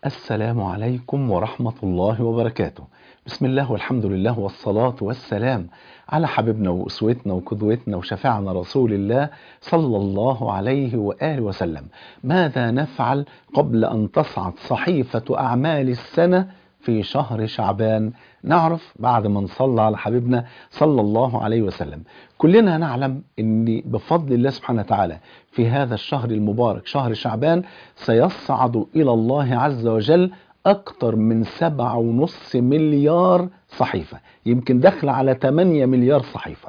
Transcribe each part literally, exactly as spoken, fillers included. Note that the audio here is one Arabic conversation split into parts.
السلام عليكم ورحمة الله وبركاته. بسم الله والحمد لله والصلاة والسلام على حبيبنا وأسوتنا وقدوتنا وشفيعنا رسول الله صلى الله عليه وآله وسلم. ماذا نفعل قبل أن تصعد صحيفة أعمال السنة في شهر شعبان؟ نعرف بعد ما نصلى على حبيبنا صلى الله عليه وسلم. كلنا نعلم أن بفضل الله سبحانه وتعالى في هذا الشهر المبارك شهر شعبان سيصعد إلى الله عز وجل أكثر من سبعة ونص مليار صحيفة، يمكن دخل على ثمانية مليار صحيفة.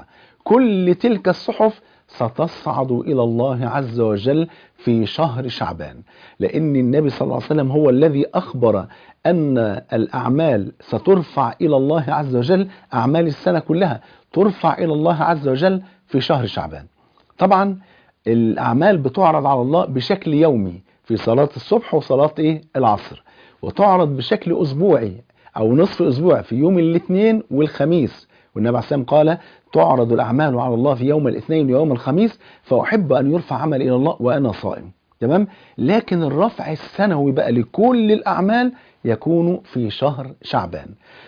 كل تلك الصحف ستصعد إلى الله عز وجل في شهر شعبان، لأن النبي صلى الله عليه وسلم هو الذي أخبر أن الأعمال سترفع إلى الله عز وجل، أعمال السنة كلها ترفع إلى الله عز وجل في شهر شعبان. طبعا الأعمال بتعرض على الله بشكل يومي في صلاة الصبح وصلاة إيه العصر، وتعرض بشكل أسبوعي أو نصف أسبوع في يوم الاثنين والخميس، والنبي عليه الصلاة والسلام قال تعرض الأعمال على الله في يوم الاثنين ويوم الخميس، فأحب أن يرفع عمل إلى الله وأنا صائم. تمام. لكن الرفع السنوي بقى لكل الأعمال يكون في شهر شعبان،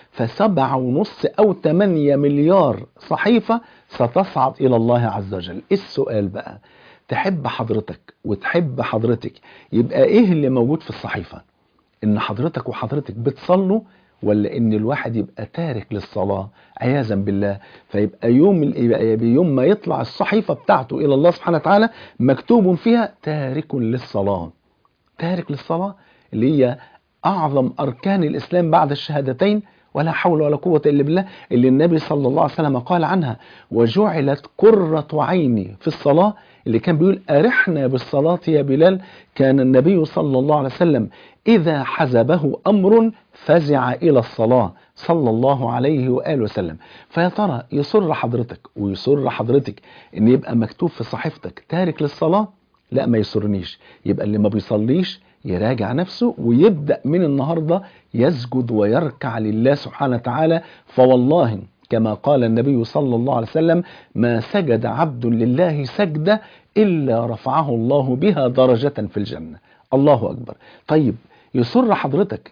فسبعة ونص أو ثمانية مليار صحيفة ستصعد إلى الله عز وجل. السؤال بقى، تحب حضرتك وتحب حضرتك يبقى إيه اللي موجود في الصحيفة؟ إن حضرتك وحضرتك بتصلوا، ولا إن الواحد يبقى تارك للصلاة عياذا بالله؟ فيبقى يوم يبقى يوم ما يطلع الصحيفة بتاعته إلى الله سبحانه وتعالى مكتوب فيها تارك للصلاة. تارك للصلاة اللي هي أعظم أركان الإسلام بعد الشهادتين، ولا حول ولا قوة إلا بالله، اللي النبي صلى الله عليه وسلم قال عنها وجعلت قرة عيني في الصلاة، اللي كان بيقول أرحنا بالصلاة يا بلال. كان النبي صلى الله عليه وسلم إذا حزبه أمر فزع إلى الصلاة صلى الله عليه وآله وسلم. فيا ترى يسر حضرتك ويسر حضرتك إن يبقى مكتوب في صحيفتك تارك للصلاة؟ لا، ما يسرنيش. يبقى اللي ما بيصليش يراجع نفسه ويبدأ من النهاردة يسجد ويركع لله سبحانه وتعالى. فوالله كما قال النبي صلى الله عليه وسلم ما سجد عبد لله سجدة إلا رفعه الله بها درجة في الجنة. الله أكبر. طيب يسر حضرتك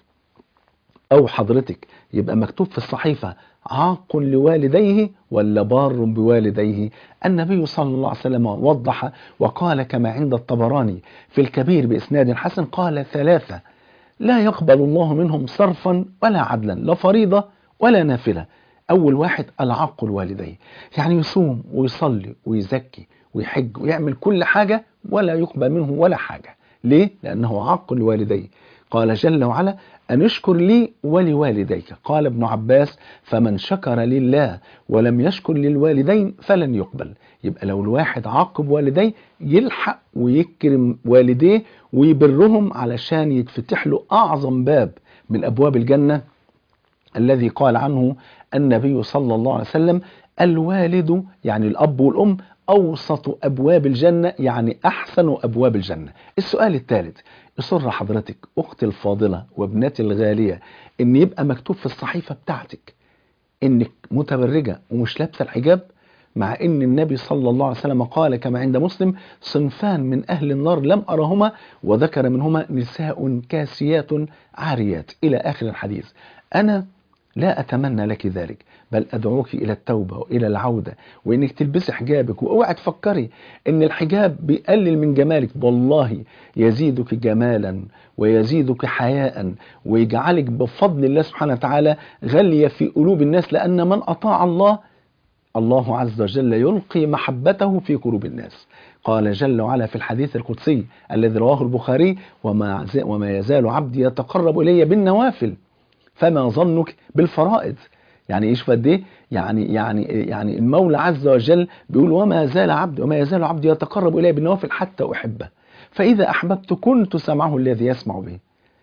أو حضرتك يبقى مكتوب في الصحيفة عاق لوالديه ولا بار بوالديه؟ النبي صلى الله عليه وسلم وضح وقال كما عند الطبراني في الكبير بإسناد حسن، قال ثلاثة لا يقبل الله منهم صرفا ولا عدلا، لا فريضة ولا نافلة. أول واحد العاق الوالدين، يعني يصوم ويصلي ويزكي ويحج ويعمل كل حاجة ولا يقبل منه ولا حاجة. ليه؟ لأنه عاق الوالدين. قال جل وعلا أن اشكر لي ولوالديك. قال ابن عباس فمن شكر لله ولم يشكر للوالدين فلن يقبل. يبقى لو الواحد عاقب والديه يلحق ويكرم والديه ويبرهم علشان يتفتح له أعظم باب من أبواب الجنة، الذي قال عنه النبي صلى الله عليه وسلم الوالد يعني الأب والأم أوسط أبواب الجنة، يعني أحسن أبواب الجنة. السؤال الثالث، يسر حضرتك أختي الفاضلة وابنتي الغالية إن يبقى مكتوب في الصحيفة بتاعتك إنك متبرجة ومش لابسة الحجاب، مع إن النبي صلى الله عليه وسلم قال كما عند مسلم صنفان من أهل النار لم أرهما، وذكر منهما نساء كاسيات عاريات إلى آخر الحديث. أنا لا أتمنى لك ذلك، بل أدعوك إلى التوبة وإلى العودة وإنك تلبسي حجابك. واوعي تفكري إن الحجاب بيقلل من جمالك، والله يزيدك جمالا ويزيدك حياء ويجعلك بفضل الله سبحانه وتعالى غالية في قلوب الناس، لأن من أطاع الله الله عز وجل يلقي محبته في قلوب الناس. قال جل وعلا في الحديث القدسي الذي رواه البخاري وما وما يزال عبدي يتقرب إلي بالنوافل فما ظنك بالفرائض. يعني ايش قد ايه؟ يعني يعني يعني المولى عز وجل بيقول وما زال عبدي وما يزال عبدي يتقرب الي بالنوافل حتى احبه، فاذا احببت كنت سمعه الذي يسمع به.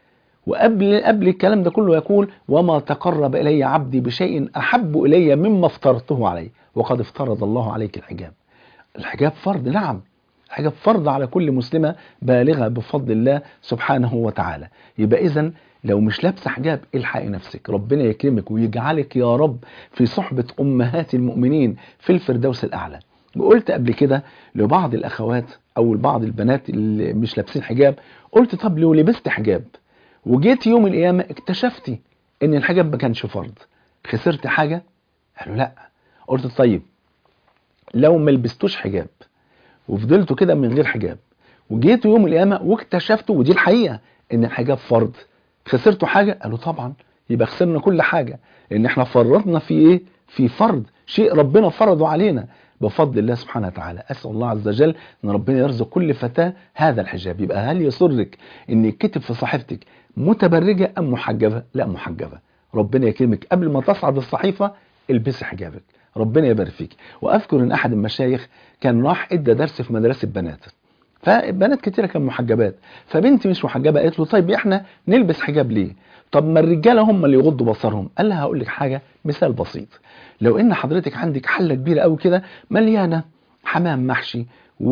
وقبل قبل الكلام ده كله يقول وما تقرب الي عبدي بشيء احب الي مما افترضته عليه، وقد افترض الله عليك الحجاب. الحجاب فرض، نعم، الحجاب فرض على كل مسلمة بالغة بفضل الله سبحانه وتعالى. يبقى إذن لو مش لابسه حجاب الحقي نفسك، ربنا يكرمك ويجعلك يا رب في صحبة أمهات المؤمنين في الفردوس الأعلى. وقلت قبل كده لبعض الأخوات أو لبعض البنات اللي مش لابسين حجاب، قلت طب لو لبست حجاب وجيت يوم القيامة اكتشفتي ان الحجاب ما كانش فرض، خسرت حاجة؟ قالوا لا. قلت طيب لو ما لبستوش حجاب وفضلتوا كده من غير حجاب وجيتوا يوم القيامة واكتشفتوا ودي الحقيقة ان الحجاب فرض، خسرتوا حاجة؟ قالوا طبعا، يبقى خسرنا كل حاجة، لان احنا فرطنا في ايه؟ في فرض شيء ربنا فرضه علينا بفضل الله سبحانه وتعالى. اسال الله عز وجل ان ربنا يرزق كل فتاة هذا الحجاب. يبقى هل يسرك ان يتكتب في صحيفتك متبرجة ام محجبة؟ لا محجبة. ربنا يكرمك قبل ما تصعد الصحيفة البسي حجابك، ربنا يبارك فيك. واذكر ان احد المشايخ كان راح ادى درس في مدرسة بنات، فبنات كتيرة كانوا محجبات، فبنتي مش محجبة قالت له طيب احنا نلبس حجاب ليه؟ طب ما الرجالة هم اللي يغضوا بصرهم. قال لها هقول لك حاجة، مثال بسيط. لو ان حضرتك عندك حلة كبيرة قوي كده مليانة حمام محشي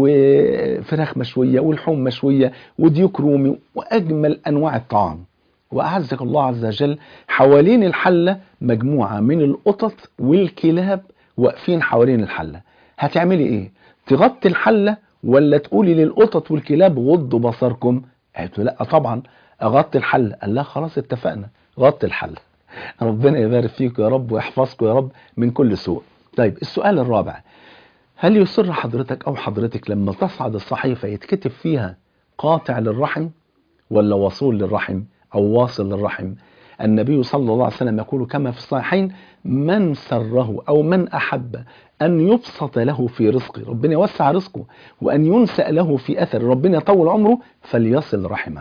وفراخ مشوية ولحوم مشوية وديوك رومي واجمل انواع الطعام، واعزك الله عز وجل حوالين الحلة مجموعة من القطط والكلاب واقفين حوالين الحلة، هتعملي ايه؟ تغطي الحلة ولا تقولي للقطط والكلاب غضوا بصركم؟ قالت له لا طبعا اغطي الحلة. قال لها خلاص اتفقنا، غطي الحلة. ربنا يبارك فيك يا رب ويحفظكم يا رب من كل سوء. طيب السؤال الرابع، هل يصر حضرتك او حضرتك لما تصعد الصحيفة يتكتب فيها قاطع للرحم ولا وصول للرحم او واصل للرحم؟ النبي صلى الله عليه وسلم يقول كما في الصحيحين من سره او من احب ان يبسط له في رزقه، ربنا يوسع رزقه، وان ينسأ له في اثر، ربنا يطول عمره، فليصل رحمه.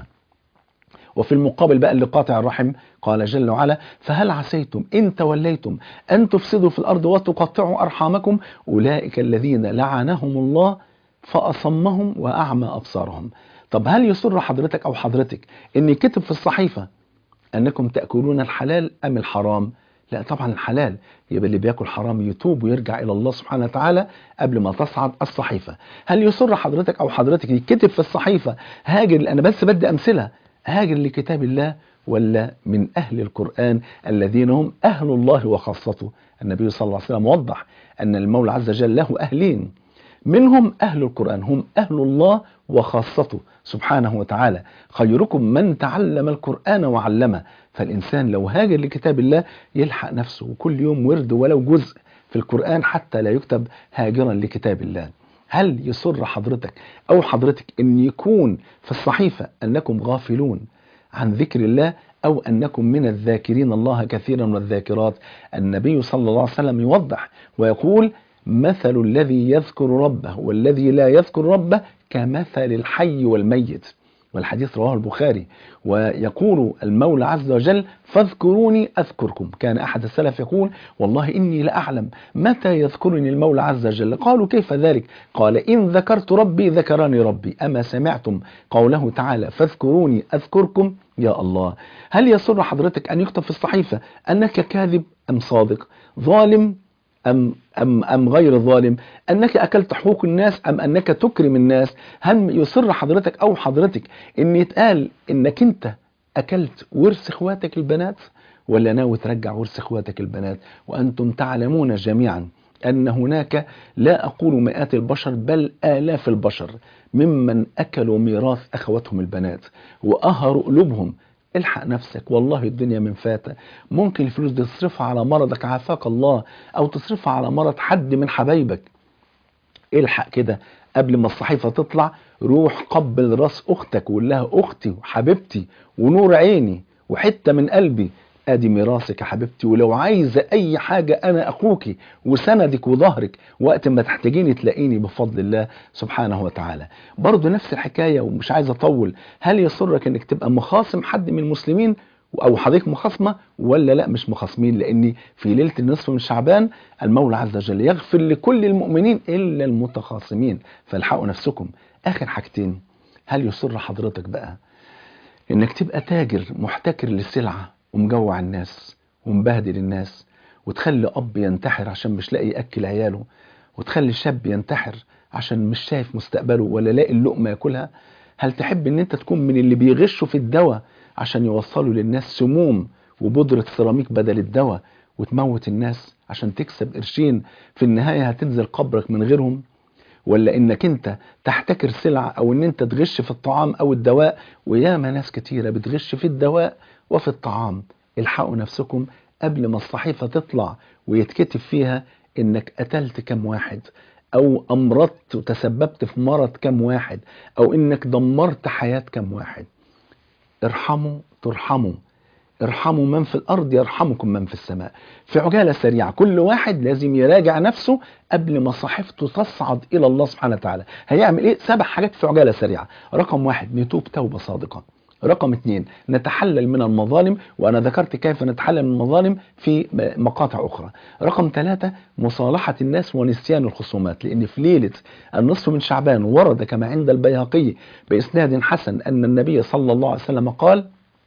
وفي المقابل بقى اللي قاطع الرحم قال جل وعلا فهل عسيتم إن توليتم أن تفسدوا في الأرض وتقطعوا أرحامكم أولئك الذين لعنهم الله فأصمهم وأعمى أبصارهم. طب هل يسر حضرتك أو حضرتك إن كتب في الصحيفة أنكم تأكلون الحلال أم الحرام؟ لا طبعا الحلال. يبقى اللي بياكل حرام يتوب ويرجع إلى الله سبحانه وتعالى قبل ما تصعد الصحيفة. هل يسر حضرتك أو حضرتك يكتب في الصحيفة هاجر، أنا بس بدي أمثلة، هاجر لكتاب الله ولا من أهل القرآن الذين هم أهل الله وخاصته؟ النبي صلى الله عليه وسلم وضح أن المولى عز وجل له أهلين، منهم أهل القرآن هم أهل الله وخاصته سبحانه وتعالى، خيركم من تعلم القرآن وعلمه. فالإنسان لو هاجر لكتاب الله يلحق نفسه وكل يوم ورد ولو جزء في القرآن حتى لا يكتب هاجرا لكتاب الله. هل يسر حضرتك أو حضرتك أن يكون في الصحيفة أنكم غافلون عن ذكر الله أو أنكم من الذاكرين الله كثيرا والذاكرات؟ النبي صلى الله عليه وسلم يوضح ويقول مثل الذي يذكر ربه والذي لا يذكر ربه كمثل الحي والميت، والحديث رواه البخاري. ويقول المولى عز وجل فاذكروني أذكركم. كان أحد السلف يقول والله إني لأعلم متى يذكرني المولى عز وجل. قالوا كيف ذلك؟ قال إن ذكرت ربي ذكرني ربي. أما سمعتم قوله تعالى فاذكروني أذكركم؟ يا الله. هل يسر حضرتك أن يكتب في الصحيفة أنك كاذب أم صادق، ظالم أم, أم, أم غير ظالم، أنك أكلت حقوق الناس أم أنك تكرم الناس؟ هل يصر حضرتك أو حضرتك أن يتقال أنك أنت أكلت ورث إخواتك البنات ولا ناوي ترجع ورث إخواتك البنات؟ وأنتم تعلمون جميعا أن هناك لا أقول مئات البشر بل آلاف البشر ممن أكلوا ميراث أخواتهم البنات وأهروا قلوبهم. الحق نفسك والله الدنيا من فاتة. ممكن الفلوس دي تصرفها على مرضك عافاك الله أو تصرفها على مرض حد من حبايبك. الحق كده قبل ما الصحيفة تطلع، روح قبل راس أختك وقول لها أختي وحبيبتي ونور عيني وحتة من قلبي، ادي ميراثك يا حبيبتي، ولو عايزة اي حاجة انا اخوكي وسندك وظهرك وقت ما تحتاجيني تلاقيني بفضل الله سبحانه وتعالى. برضو نفس الحكاية ومش عايز اطول، هل يسرك انك تبقى مخاصم حد من المسلمين او حضرتك مخاصمة ولا لا مش مخاصمين؟ لان في ليلة النصف من شعبان المولى عز وجل يغفر لكل المؤمنين الا المتخاصمين، فالحقوا نفسكم. اخر حاجتين، هل يسر حضرتك بقى انك تبقى تاجر محتكر للسلعة ومجوع الناس ومبهدل الناس، وتخلي اب ينتحر عشان مش لاقي ياكل عياله، وتخلي شاب ينتحر عشان مش شايف مستقبله ولا لاقي اللقمه ياكلها؟ هل تحب ان انت تكون من اللي بيغشوا في الدواء عشان يوصلوا للناس سموم وبودرة سيراميك بدل الدواء وتموت الناس عشان تكسب قرشين في النهاية هتنزل قبرك من غيرهم؟ ولا انك انت تحتكر سلعة او ان انت تغش في الطعام او الدواء. وياما ناس كتيرة بتغش في الدواء وفي الطعام. الحقوا نفسكم قبل ما الصحيفة تطلع ويتكتب فيها انك قتلت كم واحد، او امرضت وتسببت في مرض كم واحد، او انك دمرت حياة كم واحد. ارحموا ترحموا، ارحموا من في الارض يرحمكم من في السماء. في عجالة سريعة كل واحد لازم يراجع نفسه قبل ما صحيفته تصعد الى الله سبحانه وتعالى. هيعمل ايه؟ سبع حاجات في عجالة سريعة. رقم واحد، نتوب توبة صادقة. رقم اتنين، نتحلل من المظالم، وانا ذكرت كيف نتحلل من المظالم في مقاطع اخرى. رقم ثلاثة، مصالحة الناس ونسيان الخصومات، لان في ليلة النصف من شعبان ورد كما عند البيهقي باسناد حسن ان النبي صلى الله عليه وسلم قال: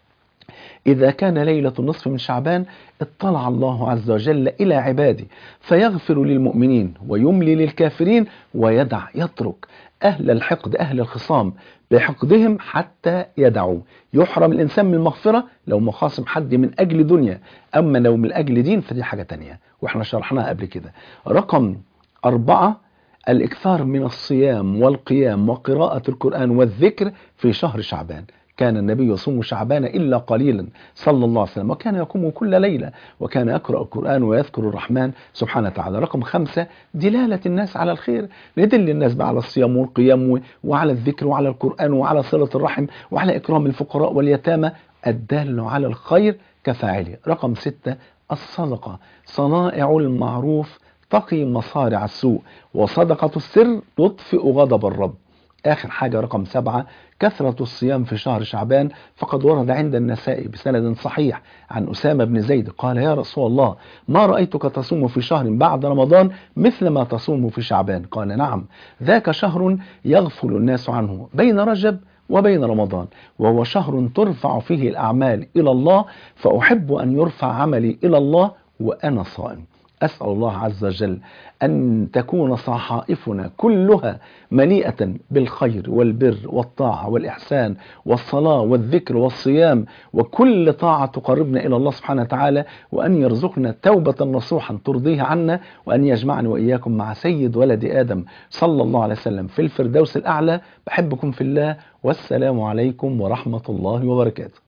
إذا كان ليلة النصف من شعبان اطلع الله عز وجل إلى عباده فيغفر للمؤمنين ويملي للكافرين ويدع يترك أهل الحقد أهل الخصام بحقدهم حتى يدعوا. يحرم الإنسان من المغفرة لو مخاصم حد من أجل دنيا، أما لو من أجل دين فدي حاجة تانية وإحنا شرحناها قبل كده. رقم أربعة، الإكثار من الصيام والقيام وقراءة القرآن والذكر في شهر شعبان. كان النبي يصوم شعبان إلا قليلا صلى الله عليه وسلم، وكان يقوم كل ليلة، وكان يقرأ القرآن ويذكر الرحمن سبحانه وتعالى. رقم خمسة، دلالة الناس على الخير. ندل الناس بقى على الصيام والقيام وعلى الذكر وعلى القرآن وعلى صلة الرحم وعلى إكرام الفقراء واليتامى. الدال على الخير كفاعله. رقم ستة، الصدقة. صنائع المعروف تقي مصارع السوء، وصدقة السر تطفئ غضب الرب. آخر حاجة رقم سبعة، كثرة الصيام في شهر شعبان. فقد ورد عند النسائي بسند صحيح عن أسامة بن زيد قال: يا رسول الله، ما رأيتك تصوم في شهر بعد رمضان مثل ما تصوم في شعبان؟ قال: نعم، ذاك شهر يغفل الناس عنه بين رجب وبين رمضان، وهو شهر ترفع فيه الأعمال إلى الله، فأحب أن يرفع عملي إلى الله وأنا صائم. أسأل الله عز وجل أن تكون صحائفنا كلها مليئة بالخير والبر والطاعة والإحسان والصلاة والذكر والصيام وكل طاعة تقربنا إلى الله سبحانه وتعالى، وأن يرزقنا توبة نصوحا ترضيه عنا، وأن يجمعني وإياكم مع سيد ولد آدم صلى الله عليه وسلم في الفردوس الأعلى. بحبكم في الله، والسلام عليكم ورحمة الله وبركاته.